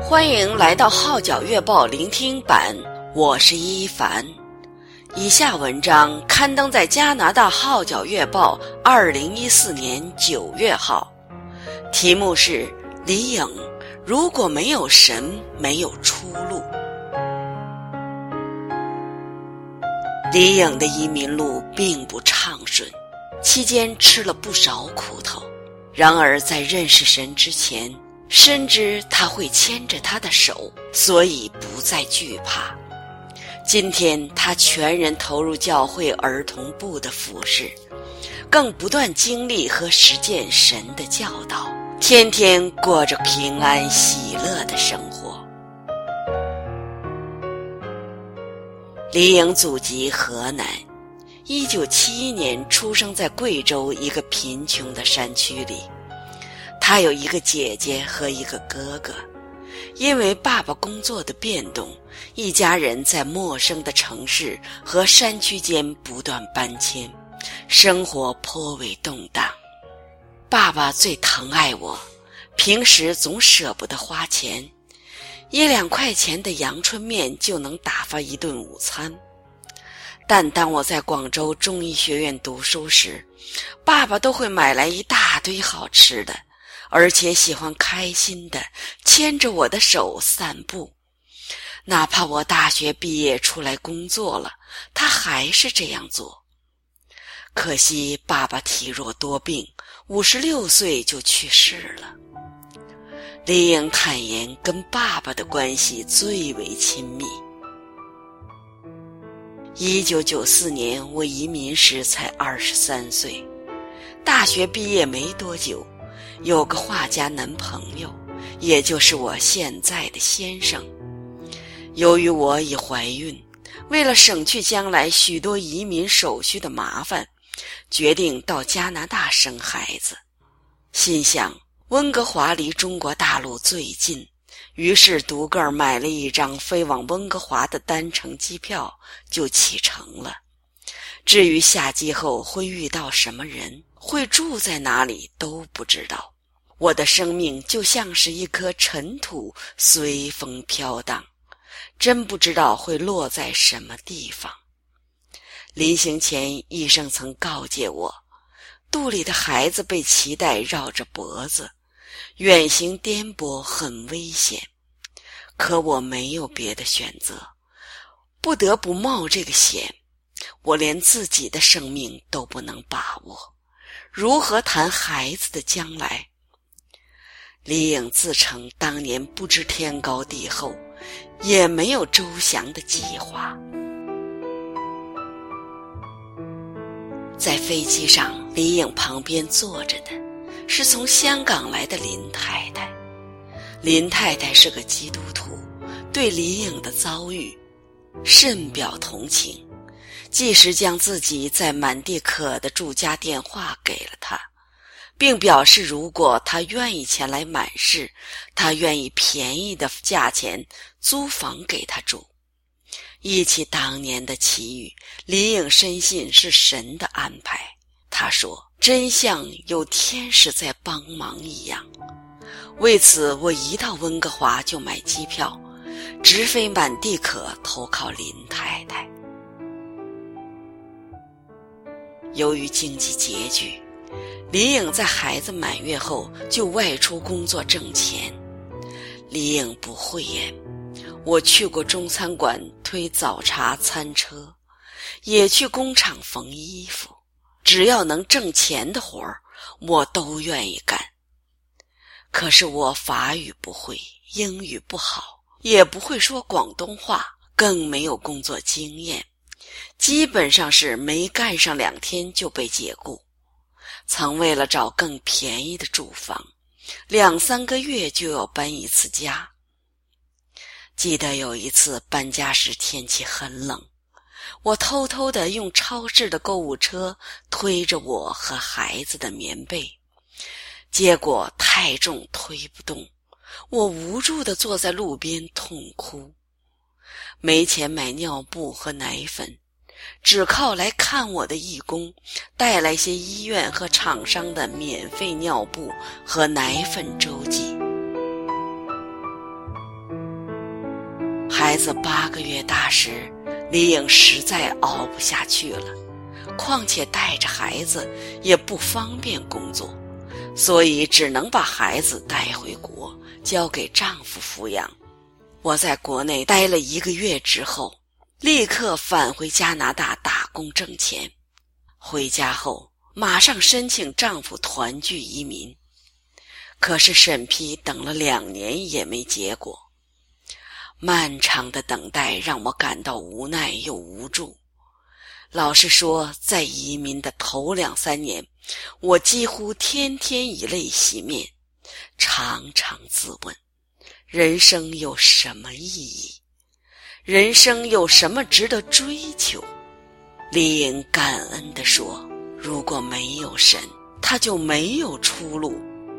欢迎来到号角月报聆听版，我是一凡。以下文章刊登在加拿大号角月报2014年9月号，题目是李颖，如果没有神，没有出路。李颖的移民路并不畅顺，期间吃了不少苦头。然而在认识神之前，深知他会牵着他的手，所以不再惧怕。今天他全人投入教会儿童部的服事，更不断经历和实践神的教导，天天过着平安喜乐的生活。李颖祖籍河南，1971年出生在贵州一个贫穷的山区里。他有一个姐姐和一个哥哥，因为爸爸工作的变动，一家人在陌生的城市和山区间不断搬迁，生活颇为动荡。爸爸最疼爱我，平时总舍不得花钱，1-2块钱的阳春面就能打发一顿午餐。但当我在广州中医学院读书时，爸爸都会买来一大堆好吃的，而且喜欢开心地牵着我的手散步。哪怕我大学毕业出来工作了，他还是这样做。可惜爸爸体弱多病，56岁就去世了。李颖坦言跟爸爸的关系最为亲密。1994年我移民时才23岁，大学毕业没多久，有个画家男朋友，也就是我现在的先生。由于我已怀孕，为了省去将来许多移民手续的麻烦，决定到加拿大生孩子。心想温哥华离中国大陆最近，于是独个儿买了一张飞往温哥华的单程机票，就启程了。至于下机后会遇到什么人，会住在哪里都不知道。我的生命就像是一颗尘土，随风飘荡，真不知道会落在什么地方。临行前，医生曾告诫我，肚里的孩子被脐带绕着脖子，远行颠簸很危险。可我没有别的选择，不得不冒这个险。我连自己的生命都不能把握，如何谈孩子的将来？李颖自称当年不知天高地厚，也没有周详的计划。在飞机上，李颖旁边坐着的是从香港来的林太太。林太太是个基督徒，对李颖的遭遇甚表同情，即时将自己在满地可的住家电话给了他，并表示如果他愿意前来满市，他愿意便宜的价钱租房给他住。忆起当年的奇遇，李颖深信是神的安排。他说，真像有天使在帮忙一样。为此，我一到温哥华就买机票，直飞满地可投靠林太太。由于经济拮据，李颖在孩子满月后就外出工作挣钱。李颖不讳言，我去过中餐馆推早茶餐车，也去工厂缝衣服，只要能挣钱的活儿，我都愿意干。可是我法语不会，英语不好，也不会说广东话，更没有工作经验，基本上是没干上2天就被解雇。曾为了找更便宜的住房，2-3个月就要搬一次家。记得有一次搬家时天气很冷，我偷偷地用超市的购物车推着我和孩子的棉被，结果太重推不动，我无助地坐在路边痛哭。没钱买尿布和奶粉，只靠来看我的义工带来些医院和厂商的免费尿布和奶粉周济。 孩子8个月大时，李颖实在熬不下去了，况且带着孩子也不方便工作，所以只能把孩子带回国，交给丈夫抚养。我在国内待了1个月之后，立刻返回加拿大打工挣钱。回家后马上申请丈夫团聚移民，可是审批等了2年也没结果。漫长的等待让我感到无奈又无助。老实说，在移民的头2、3年，我几乎天天以泪洗面，常常自问，人生有什么意义？人生有什么值得追求？李颖感恩地说，如果没有神，他就没有出路。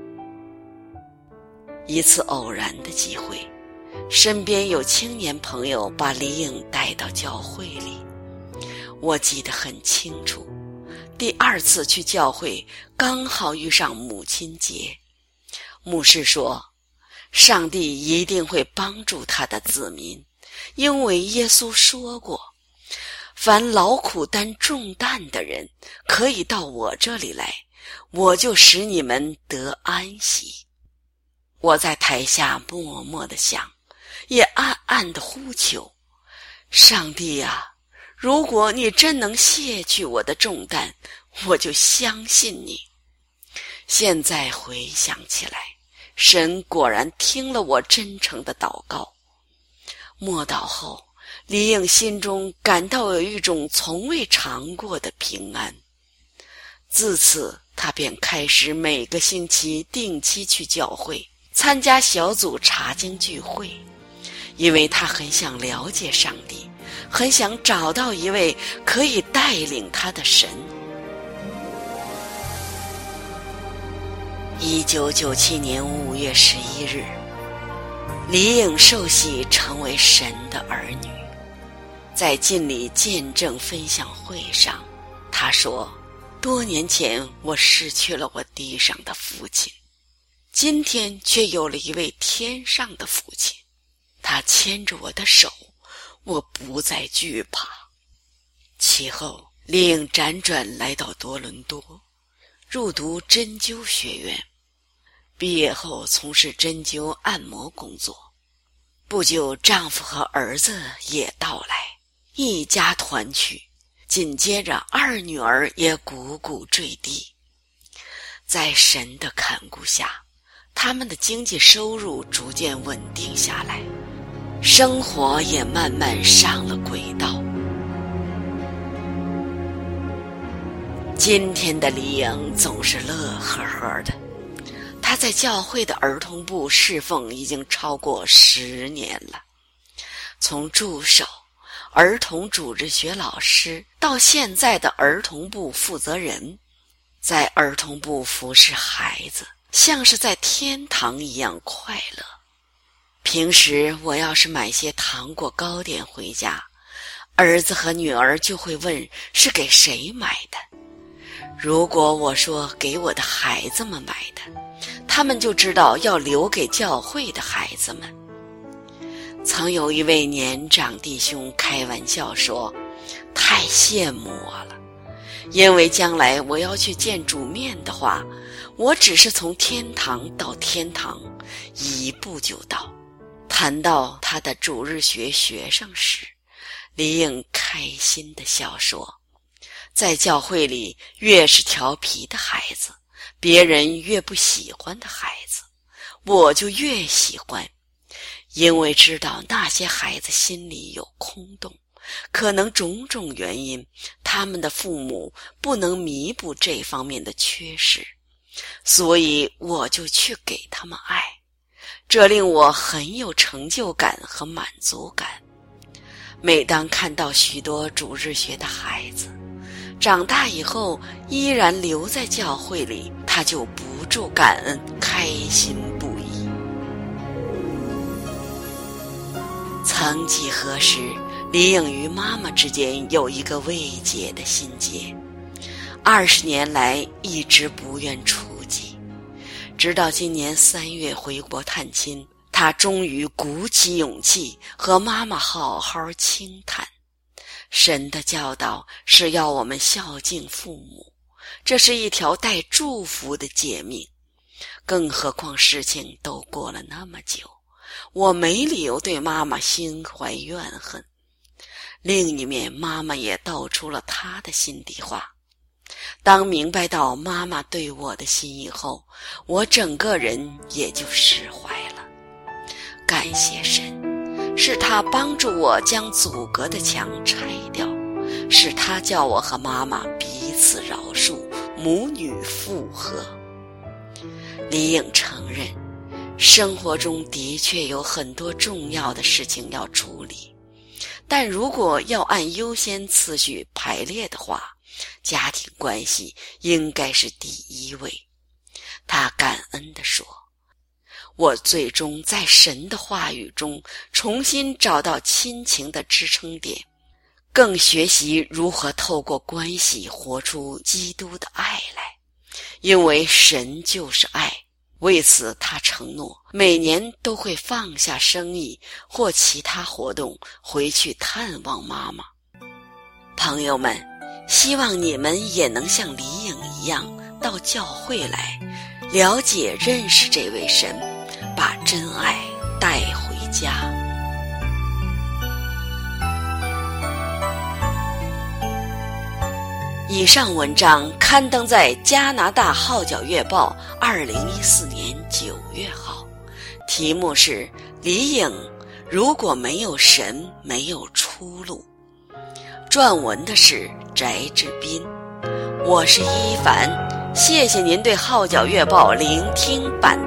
一次偶然的机会，身边有青年朋友把李颖带到教会里。我记得很清楚，第2次去教会刚好遇上母亲节。牧师说，上帝一定会帮助他的子民，因为耶稣说过，凡劳苦担重担的人可以到我这里来，我就使你们得安息。我在台下默默地想，也暗暗地呼求，上帝啊，如果你真能卸去我的重担，我就相信你。现在回想起来，神果然听了我真诚的祷告。默祷后，李颖心中感到有一种从未尝过的平安。自此，她便开始每个星期定期去教会，参加小组查经聚会，因为她很想了解上帝，很想找到一位可以带领她的神。1997年5月11日，李颖受洗成为神的儿女。在浸礼见证分享会上，他说，多年前我失去了我地上的父亲，今天却有了一位天上的父亲，他牵着我的手，我不再惧怕。其后，李颖辗转来到多伦多，入读针灸学院，毕业后从事针灸按摩工作。不久，丈夫和儿子也到来，一家团聚，紧接着2女儿也汩汩坠地。在神的看顾下，他们的经济收入逐渐稳定下来，生活也慢慢上了轨道。今天的李颖总是乐呵呵的，她在教会的儿童部侍奉已经超过10年了，从助手、儿童主日学老师到现在的儿童部负责人，在儿童部服侍孩子，像是在天堂一样快乐。平时我要是买些糖果糕点回家，儿子和女儿就会问是给谁买的。如果我说给我的孩子们买的，他们就知道要留给教会的孩子们。曾有一位年长弟兄开玩笑说，太羡慕我了，因为将来我要去见主面的话，我只是从天堂到天堂1步就到。谈到他的主日学学生时，李颖开心地笑说，在教会里越是调皮的孩子，别人越不喜欢的孩子，我就越喜欢，因为知道那些孩子心里有空洞，可能种种原因，他们的父母不能弥补这方面的缺失，所以我就去给他们爱，这令我很有成就感和满足感。每当看到许多主日学的孩子长大以后依然留在教会里，他就不住感恩，开心不已。曾几何时，李颖与妈妈之间有一个未解的心结，20年来一直不愿出籍，直到今年3月回国探亲， 他终于鼓起勇气和妈妈好好倾谈。神的教导是要我们孝敬父母，这是一条带祝福的诫命。更何况事情都过了那么久，我没理由对妈妈心怀怨恨。另一面，妈妈也道出了她的心底话。当明白到妈妈对我的心以后，我整个人也就释怀了。感谢神，是他帮助我将阻隔的墙拆掉，是他叫我和妈妈彼此饶恕，母女复合。李颖承认，生活中的确有很多重要的事情要处理，但如果要按优先次序排列的话，家庭关系应该是第一位。他感恩地说，我最终在神的话语中重新找到亲情的支撑点，更学习如何透过关系活出基督的爱来，因为神就是爱。为此他承诺每年都会放下生意或其他活动回去探望妈妈。朋友们，希望你们也能像李颖一样到教会来，了解认识这位神，把真爱带回家。以上文章刊登在加拿大号角月报2014年9月号，题目是李颖，如果没有神，没有出路。撰文的是翟志斌，我是一凡，谢谢您对号角月报聆听版